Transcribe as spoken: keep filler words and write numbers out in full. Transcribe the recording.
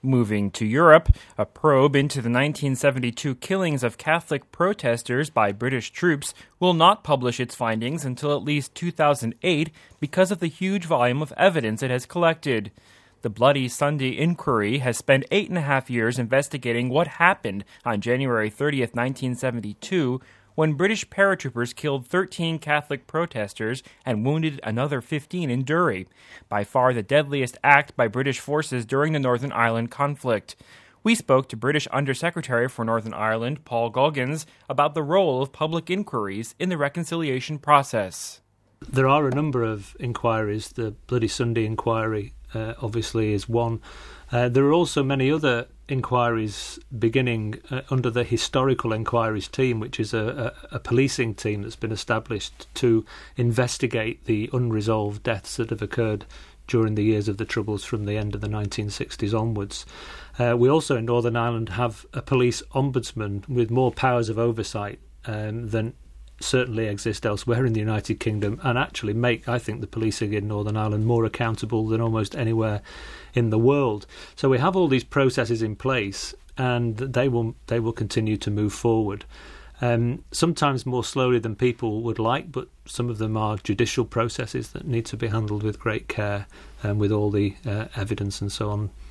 Moving to Europe, a probe into the nineteen seventy-two killings of Catholic protesters by British troops will not publish its findings until at least two thousand eight because of the huge volume of evidence it has collected. The Bloody Sunday Inquiry has spent eight and a half years investigating what happened on January thirtieth, nineteen seventy-two, when British paratroopers killed thirteen Catholic protesters and wounded another fifteen in Durry, by far the deadliest act by British forces during the Northern Ireland conflict. We spoke to British Undersecretary for Northern Ireland, Paul Goggins, about the role of public inquiries in the reconciliation process. There are a number of inquiries. The Bloody Sunday Inquiry uh, obviously is one. Uh, there are also many other inquiries beginning uh, under the Historical Inquiries Team, which is a, a, a policing team that's been established to investigate the unresolved deaths that have occurred during the years of the Troubles from the end of the nineteen sixties onwards. Uh, we also in Northern Ireland have a police ombudsman with more powers of oversight um, than certainly exist elsewhere in the United Kingdom, and actually make, I think, the policing in Northern Ireland more accountable than almost anywhere in the world. So we have all these processes in place, and they will they will continue to move forward. Um, sometimes more slowly than people would like, but some of them are judicial processes that need to be handled with great care and with all the uh, evidence and so on